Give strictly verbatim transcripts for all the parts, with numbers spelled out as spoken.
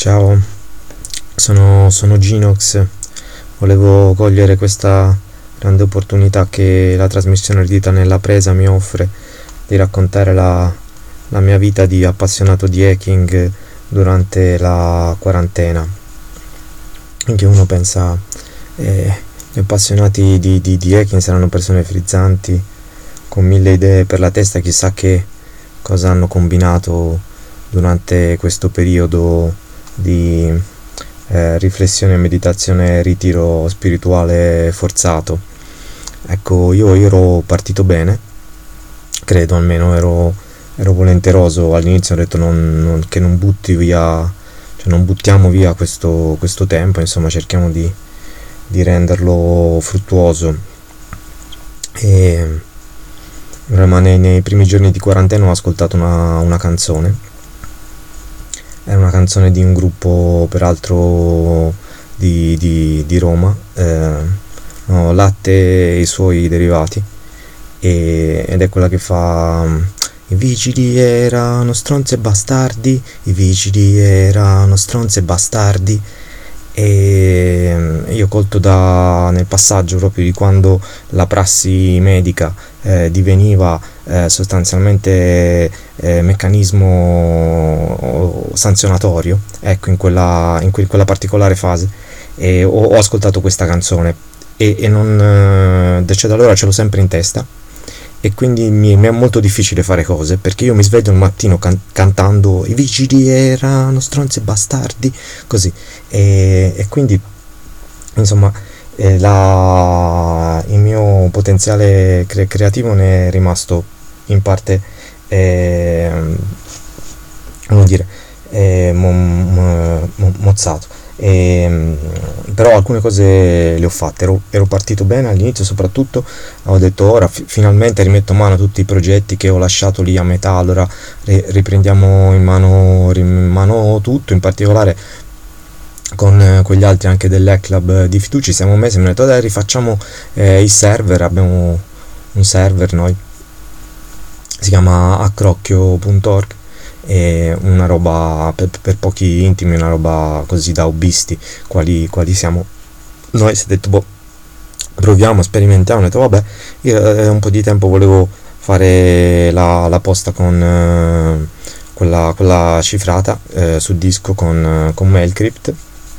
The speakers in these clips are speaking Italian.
Ciao, sono, sono Ginox. Volevo cogliere questa grande opportunità che la trasmissione Ardita nella presa mi offre di raccontare la, la mia vita di appassionato di hacking durante la quarantena. Anche uno pensa, eh, gli appassionati di, di, di hacking saranno persone frizzanti, con mille idee per la testa, chissà che cosa hanno combinato durante questo periodo di eh, riflessione, meditazione, ritiro spirituale forzato. Ecco, io, io ero partito bene, credo, almeno ero, ero volenteroso. All'inizio ho detto non, non, che non butti via, cioè non buttiamo via questo, questo tempo, insomma cerchiamo di, di renderlo fruttuoso. E ma nei, nei primi giorni di quarantena ho ascoltato una, una canzone. È una canzone di un gruppo peraltro di, di, di Roma, eh, no, Latte e i suoi derivati, e, ed è quella che fa: i vigili erano stronzi e bastardi, i vigili erano stronzi e bastardi. E io colto da, nel passaggio proprio di quando la prassi medica eh, diveniva eh, sostanzialmente eh, meccanismo sanzionatorio, ecco, in quella, in que- quella particolare fase, e ho, ho ascoltato questa canzone e, e non, cioè, da allora ce l'ho sempre in testa, e quindi mi, mi è molto difficile fare cose, perché io mi sveglio al mattino can- cantando i vigili erano stronzi e bastardi, così, e, e quindi insomma eh, la, il mio potenziale cre- creativo ne è rimasto in parte eh, come dire eh, mo- mo- mo- mozzato. E, però alcune cose le ho fatte, ero, ero partito bene all'inizio, soprattutto ho detto ora fi- finalmente rimetto in mano tutti i progetti che ho lasciato lì a metà, allora ri- riprendiamo in mano, in mano tutto, in particolare con eh, quegli altri anche dell'Hack Club di Fiducia ci siamo messi e mi hanno detto dai rifacciamo eh, il server, abbiamo un server noi, si chiama accrocchio punto org, e una roba per, per pochi intimi, una roba così da hobbisti quali, quali siamo noi. Si è detto boh, proviamo, sperimentiamo. Ho detto vabbè, io eh, un po' di tempo volevo fare la, la posta con eh, quella, quella cifrata eh, su disco con, con Mailcrypt,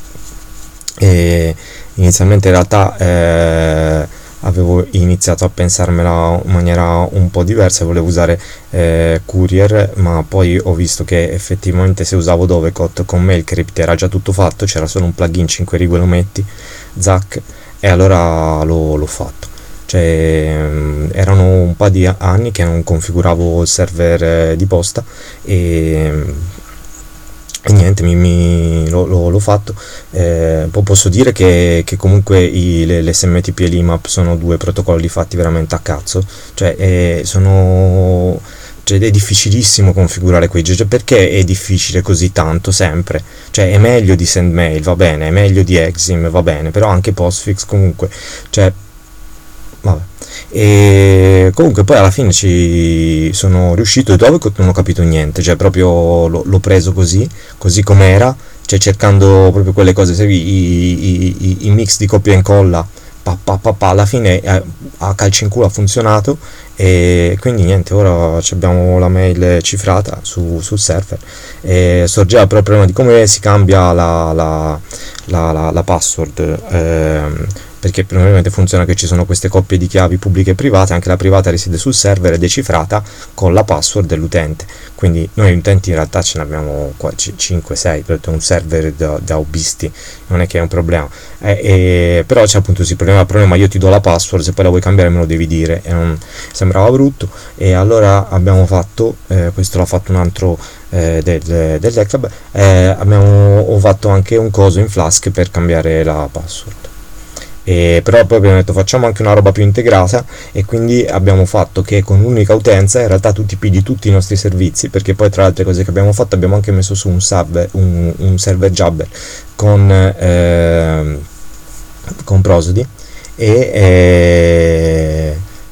e inizialmente in realtà eh, avevo iniziato a pensarmela in maniera un po' diversa, volevo usare eh, Courier, ma poi ho visto che effettivamente se usavo Dovecot con Mailcrypt era già tutto fatto, c'era solo un plugin cinque righe, lo metti, zac, e allora l'ho, l'ho fatto. Cioè, erano un po' di anni che non configuravo il server eh, di posta, e e niente, mi, mi, l'ho, l'ho, l'ho fatto. Eh, poi posso dire che, che comunque i, le, l'S M T P e l'I M A P sono due protocolli fatti veramente a cazzo, cioè eh, sono, cioè è difficilissimo configurare quei G G. Perché è difficile così tanto sempre? Cioè è meglio di Sendmail, va bene, è meglio di Exim, va bene, però anche Postfix comunque, cioè vabbè. E comunque poi alla fine ci sono riuscito, e dove non ho capito niente, cioè proprio l'ho, l'ho preso così così com'era, cioè cercando proprio quelle cose, sai, i, i, i, i mix di copia e incolla, pa, pa, pa, pa, alla fine eh, a calci in culo ha funzionato, e quindi niente, ora abbiamo la mail cifrata su, sul server, e sorgeva però il problema di come si cambia la, la, la, la, la password, ehm, perché probabilmente funziona che ci sono queste coppie di chiavi pubbliche e private, anche la privata risiede sul server, è decifrata con la password dell'utente, quindi noi utenti in realtà ce ne abbiamo cinque sei, perché un server da, da hobbisti non è che è un problema, eh, eh, però c'è appunto il problema, il problema io ti do la password, se poi la vuoi cambiare me lo devi dire, e non, sembrava brutto, e allora abbiamo fatto, eh, questo l'ha fatto un altro eh, del, del Club, eh, abbiamo ho fatto anche un coso in Flask per cambiare la password. E però poi abbiamo detto facciamo anche una roba più integrata, e quindi abbiamo fatto che con un'unica utenza in realtà tu ti pigli tutti i nostri servizi, perché poi tra le altre cose che abbiamo fatto abbiamo anche messo su un, sub, un, un server Jabber con, eh, con Prosody, e eh,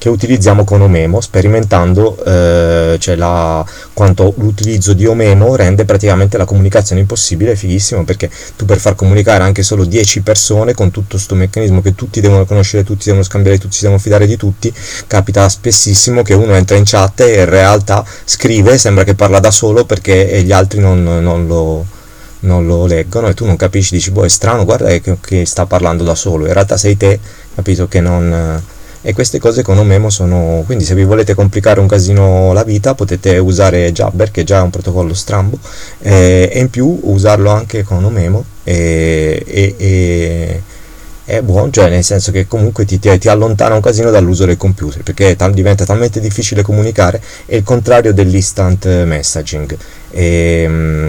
che utilizziamo con Omemo, sperimentando eh, cioè la, quanto l'utilizzo di Omemo rende praticamente la comunicazione impossibile. È fighissimo, perché tu per far comunicare anche solo dieci persone con tutto questo meccanismo che tutti devono conoscere, tutti devono scambiare, tutti si devono fidare di tutti, capita spessissimo che uno entra in chat e in realtà scrive, sembra che parla da solo perché gli altri non, non lo non lo leggono, e tu non capisci, dici boh, è strano, guarda che, che sta parlando da solo, in realtà sei te, capito, che non... E queste cose con Omemo sono... Quindi se vi volete complicare un casino la vita potete usare Jabber, che già è un protocollo strambo, eh, e in più usarlo anche con Omemo, e, e, e è buono, cioè nel senso che comunque ti, ti, ti allontana un casino dall'uso del computer, perché tal, diventa talmente difficile comunicare. È il contrario dell'instant messaging, e,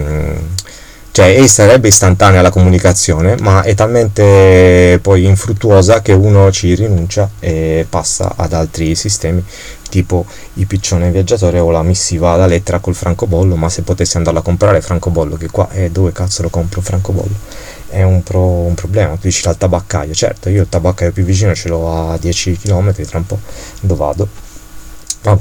cioè sarebbe istantanea la comunicazione, ma è talmente poi infruttuosa che uno ci rinuncia e passa ad altri sistemi, tipo i piccione viaggiatore o la missiva da lettera col francobollo. Ma se potessi andarla a comprare francobollo, che qua è dove cazzo lo compro francobollo, è un, pro, un problema. Tu dici al tabaccaio, certo, io il tabaccaio più vicino ce l'ho a dieci chilometri, tra un po' dove vado. Vabbè.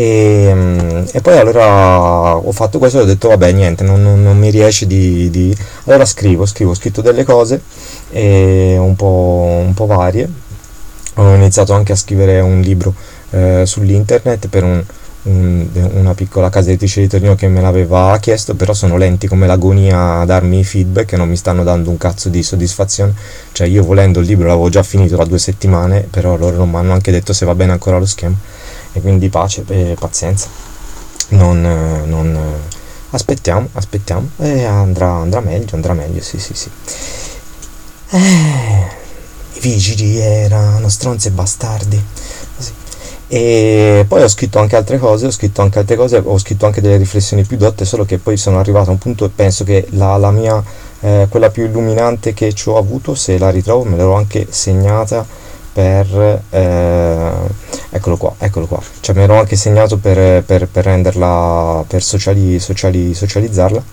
E, e poi allora ho fatto questo e ho detto vabbè, niente, non, non, non mi riesce di, di... Allora scrivo, scrivo, ho scritto delle cose e un po', un po' varie. Ho iniziato anche a scrivere un libro eh, sull'internet per un, un, una piccola casa editrice di Torino che me l'aveva chiesto, però sono lenti come l'agonia a darmi feedback e non mi stanno dando un cazzo di soddisfazione. Cioè io volendo il libro l'avevo già finito da due settimane, però loro non mi hanno anche detto se va bene ancora lo schema. E quindi pace e pazienza, non, non aspettiamo, aspettiamo e andrà, andrà meglio, andrà meglio, sì sì sì. Eh, i vigili erano stronzi e bastardi. Così. E poi ho scritto anche altre cose, ho scritto anche altre cose, ho scritto anche delle riflessioni più dotte, solo che poi sono arrivato a un punto e penso che la, la mia, eh, quella più illuminante che ci ho avuto, se la ritrovo, me l'ero anche segnata per eh, eccolo qua, eccolo qua, cioè me l'ero anche segnato per, per, per renderla, per sociali, sociali, socializzarla.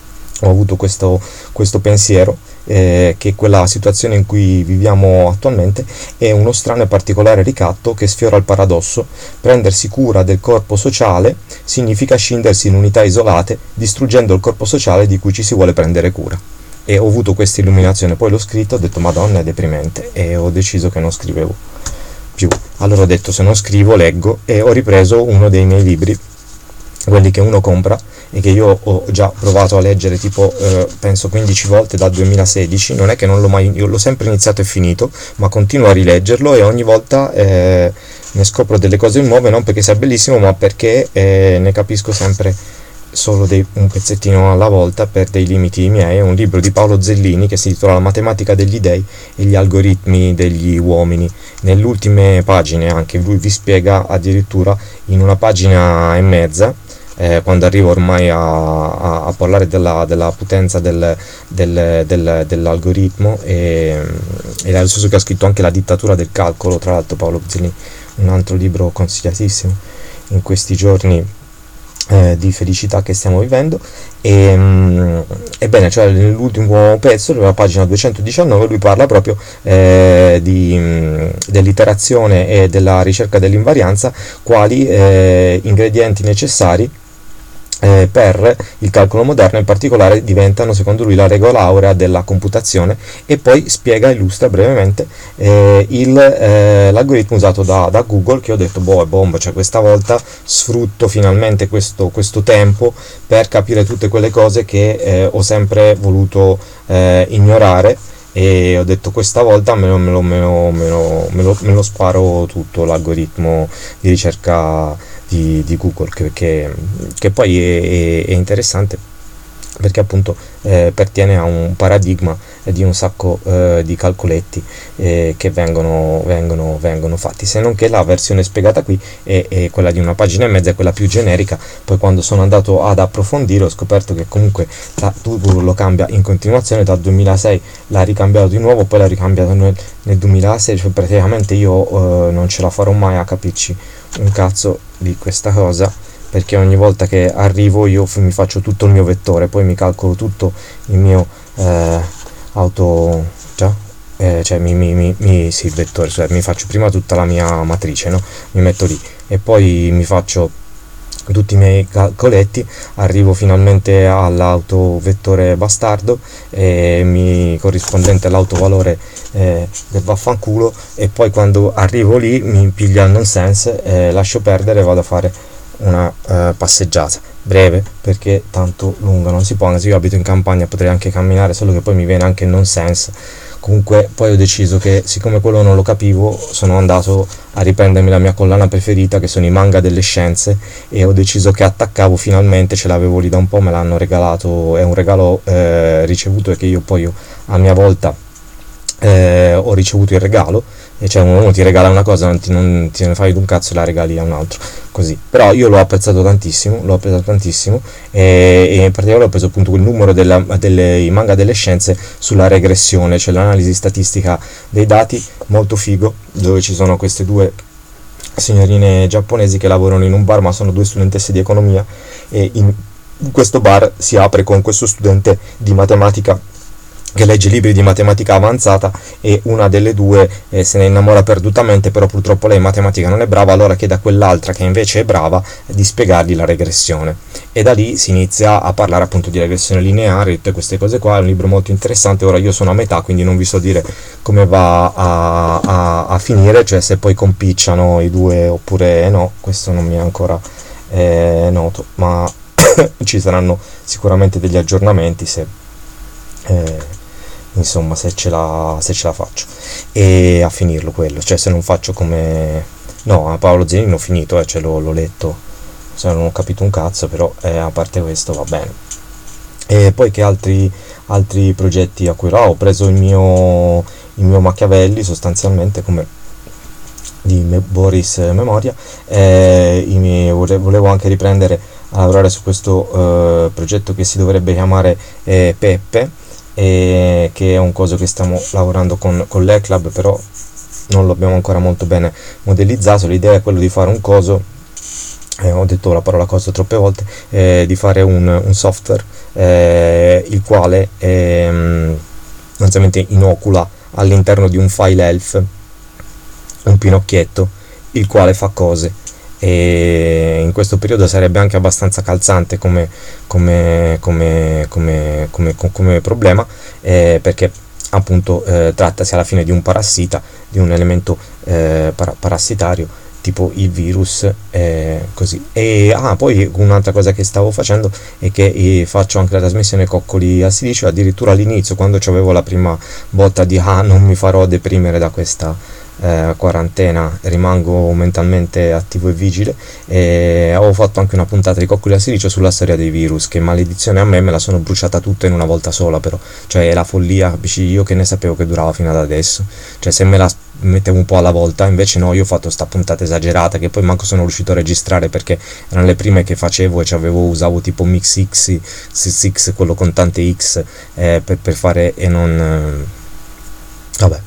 Ho avuto questo, questo pensiero eh, che quella situazione in cui viviamo attualmente è uno strano e particolare ricatto che sfiora il paradosso. Prendersi cura del corpo sociale significa scindersi in unità isolate, distruggendo il corpo sociale di cui ci si vuole prendere cura. E ho avuto questa illuminazione, poi l'ho scritto, ho detto madonna è deprimente, e ho deciso che non scrivevo più. Allora ho detto se non scrivo leggo, e ho ripreso uno dei miei libri, quelli che uno compra e che io ho già provato a leggere tipo eh, penso quindici volte dal duemilasedici. Non è che non l'ho mai, io l'ho sempre iniziato e finito, ma continuo a rileggerlo e ogni volta eh, ne scopro delle cose nuove, non perché sia bellissimo ma perché eh, ne capisco sempre solo dei, un pezzettino alla volta per dei limiti miei. È un libro di Paolo Zellini che si intitola La matematica degli dei e gli algoritmi degli uomini. Nelle ultime pagine anche lui vi spiega, addirittura in una pagina e mezza, eh, quando arrivo ormai a, a, a parlare della, della potenza del, del, del, dell'algoritmo, e, e è lo stesso che ha scritto anche La dittatura del calcolo, tra l'altro Paolo Zellini, un altro libro consigliatissimo in questi giorni Eh, di felicità che stiamo vivendo. E mh, ebbene, cioè nell'ultimo pezzo, nella pagina duecentodiciannove, lui parla proprio eh, di, mh, dell'iterazione e della ricerca dell'invarianza quali eh, ingredienti necessari Eh, per il calcolo moderno. In particolare diventano secondo lui la regola aurea della computazione, e poi spiega, illustra brevemente eh, il, eh, l'algoritmo usato da, da Google, che ho detto boh è bomba, cioè questa volta sfrutto finalmente questo, questo tempo per capire tutte quelle cose che eh, ho sempre voluto eh, ignorare, e ho detto questa volta me lo, me lo, me lo, me lo, me lo, me lo sparo tutto l'algoritmo di ricerca di, di Google, che, che, che poi è, è, è interessante perché appunto eh, pertiene a un paradigma di un sacco eh, di calcoletti eh, che vengono, vengono, vengono fatti, se non che la versione spiegata qui è, è quella di una pagina e mezza, è quella più generica. Poi quando sono andato ad approfondire ho scoperto che comunque la, Google lo cambia in continuazione, dal duemilasei l'ha ricambiato di nuovo, poi l'ha ricambiato nel, nel duemilasedici, cioè praticamente io eh, non ce la farò mai a capirci un cazzo di questa cosa, perché ogni volta che arrivo io f- mi faccio tutto il mio vettore, poi mi calcolo tutto il mio eh, auto già eh, eh, cioè mi, mi, mi, mi sì, il vettore, cioè mi faccio prima tutta la mia matrice, no? Mi metto lì e poi mi faccio tutti i miei calcoletti, arrivo finalmente all'autovettore bastardo e mi corrispondente all'autovalore eh, del vaffanculo, e poi quando arrivo lì mi piglia il nonsense, eh, lascio perdere e vado a fare una eh, passeggiata breve, perché tanto lunga non si può, anche se io abito in campagna potrei anche camminare, solo che poi mi viene anche il nonsense. Comunque poi ho deciso che, siccome quello non lo capivo, sono andato a riprendermi la mia collana preferita, che sono i manga delle scienze, e ho deciso che attaccavo finalmente, ce l'avevo lì da un po', me l'hanno regalato, è un regalo eh, ricevuto, e che io poi a mia volta eh, ho ricevuto il regalo, e cioè uno ti regala una cosa, non ti, non ti ne fai d'un cazzo e la regali a un altro, così. Però io l'ho apprezzato tantissimo, l'ho apprezzato tantissimo, e, e in particolare ho preso appunto quel numero della, delle, i manga delle scienze sulla regressione, cioè l'analisi statistica dei dati, molto figo, dove ci sono queste due signorine giapponesi che lavorano in un bar, ma sono due studentesse di economia, e in questo bar si apre con questo studente di matematica che legge libri di matematica avanzata, e una delle due eh, se ne innamora perdutamente, però purtroppo lei in matematica non è brava, allora chiede a quell'altra, che invece è brava, di spiegargli la regressione, e da lì si inizia a parlare appunto di regressione lineare, tutte queste cose qua. È un libro molto interessante. Ora io sono a metà, quindi non vi so dire come va a, a, a finire, cioè se poi compicciano i due oppure no, questo non mi è ancora eh, noto, ma ci saranno sicuramente degli aggiornamenti se eh, insomma se ce la se ce la faccio e a finirlo quello, cioè se non faccio come no, a Paolo Zenino ho finito, eh, cioè l'ho, l'ho letto, se non ho capito un cazzo, però eh, a parte questo va bene. E poi che altri altri progetti a cui ho preso il mio il mio Machiavelli, sostanzialmente, come di Boris Memoria, eh, i miei, volevo anche riprendere a lavorare su questo eh, progetto che si dovrebbe chiamare eh, Peppe, e che è un coso che stiamo lavorando con, con l'E-Club, però non lo abbiamo ancora molto bene modellizzato. L'idea è quello di fare un coso, eh, ho detto la parola coso troppe volte, eh, di fare un, un software eh, il quale eh, sostanzialmente inocula all'interno di un file elf un pinocchietto il quale fa cose, e in questo periodo sarebbe anche abbastanza calzante come, come, come, come, come, come problema, eh, perché appunto eh, trattasi alla fine di un parassita, di un elemento eh, para- parassitario tipo il virus, eh, così. E ah, poi un'altra cosa che stavo facendo è che eh, faccio anche la trasmissione Coccoli a silicio, addirittura all'inizio, quando avevo la prima botta di ah, non mi farò deprimere da questa Eh, quarantena, rimango mentalmente attivo e vigile, e avevo fatto anche una puntata di Coccoli a silicio sulla storia dei virus, che maledizione a me, me la sono bruciata tutta in una volta sola, però cioè è la follia, capisci? Io che ne sapevo che durava fino ad adesso, cioè se me la mettevo un po' alla volta, invece no, io ho fatto sta puntata esagerata che poi manco sono riuscito a registrare, perché erano le prime che facevo e c'avevo, usavo tipo Mix X, X, quello con tante X eh, per, per fare, e non eh, vabbè.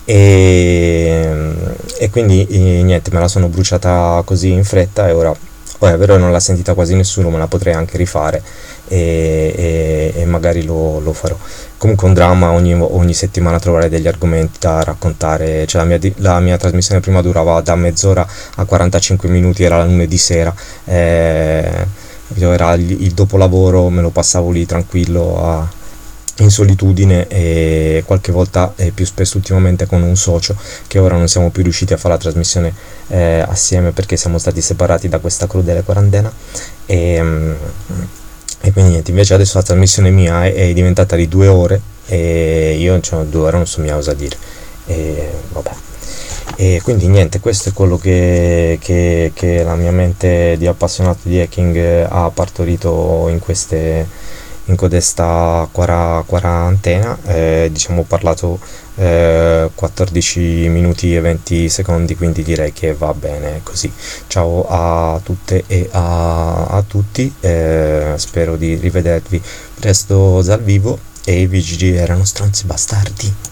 E, e quindi e, niente, me la sono bruciata così in fretta, e ora poi è vero che non l'ha sentita quasi nessuno, me la potrei anche rifare, e, e, e magari lo, lo farò. Comunque un dramma ogni, ogni settimana trovare degli argomenti da raccontare, cioè la mia, la mia trasmissione prima durava da mezz'ora a quarantacinque minuti, era la lunedì sera, eh, era il, il dopolavoro, me lo passavo lì tranquillo a in solitudine, e qualche volta, e più spesso ultimamente, con un socio, che ora non siamo più riusciti a fare la trasmissione eh, assieme perché siamo stati separati da questa crudele quarantena, e, e quindi niente, invece adesso la trasmissione mia è, è diventata di due ore, e io cioè, due ore non so mica cosa dire, e vabbè. E quindi niente, questo è quello che, che, che la mia mente di appassionato di hacking ha partorito in queste in codesta quara, quarantena, eh, diciamo ho parlato eh, quattordici minuti e venti secondi, quindi direi che va bene così. Ciao a tutte e a, a tutti, eh, spero di rivedervi presto dal vivo, e i V G G erano stronzi bastardi.